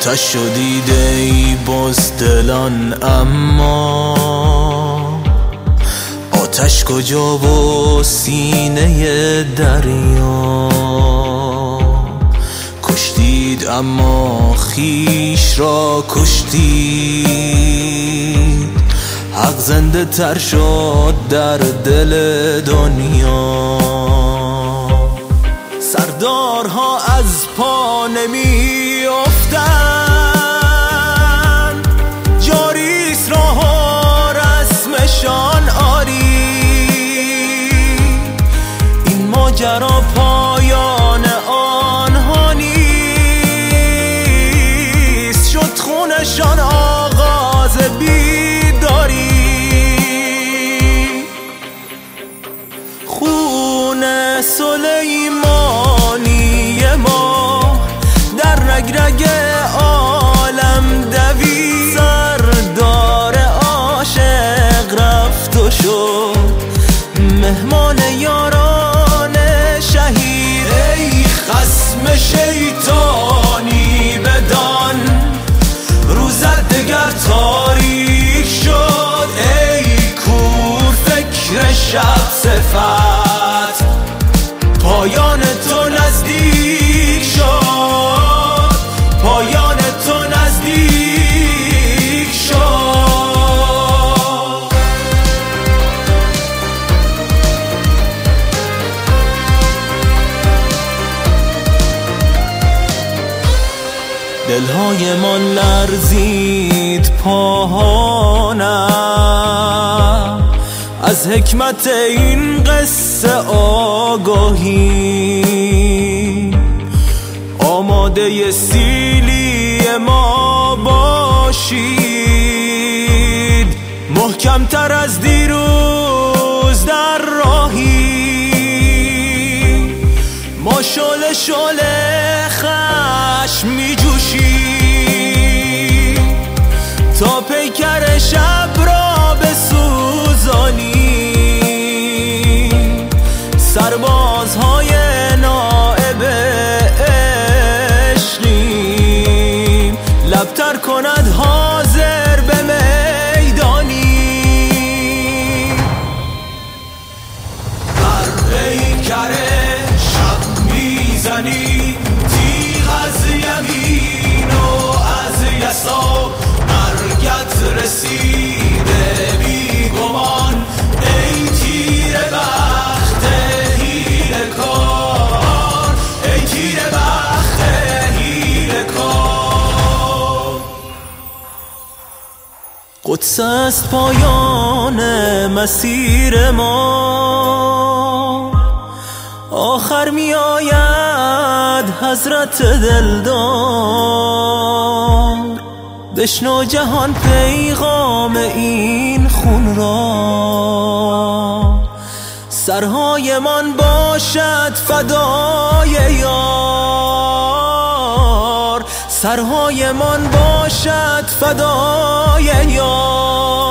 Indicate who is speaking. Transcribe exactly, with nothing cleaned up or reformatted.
Speaker 1: آتش شدید ای بزدلان، اما آتش کجا و سینه دریا؟ کشتید اما خیش را کشتید، حق زنده تر شد در دل دنیا. سردارها از پا نمی افتند، جاریست راه و رسمشان آری. این ماجرا پایان آنها نیست، شد خونشان آغاز بیداری. خون سلیمانی ما در رگ رگ عالم دوید، سردار عاشق رفت و شد مهمان یاران شهید. ای خصم شیطانی بدان، روزت دگر تاریک شد. ای کور فکر شب صفت، پایان تو نزدیک شد، پایان تو نزدیک شد. دلهای ما لرزید پاهانم از حکمت این قصه آگاهی. آماده سیلی ما باشید، محکم تر از دیروز در راهی. ما شعله شعله خشم می جوشیم تا پیکر شب را بسوزانیم. سربازهای نائب عشقیم، لبتر کند حاضر به میدانی. بر پیکر شب میزنی تیغ از یمین و از یسار، مرگت رسیده بی گمان. ای تیر بخت حیله کار، ای تیر بخت حیله کار. قدس است پایان مسیر ما، آخر می آید حضرت دلدار. بشنو جهان پیغام این خون را، سرهای من باشد فدای یار، سرهای من باشد فدای یار.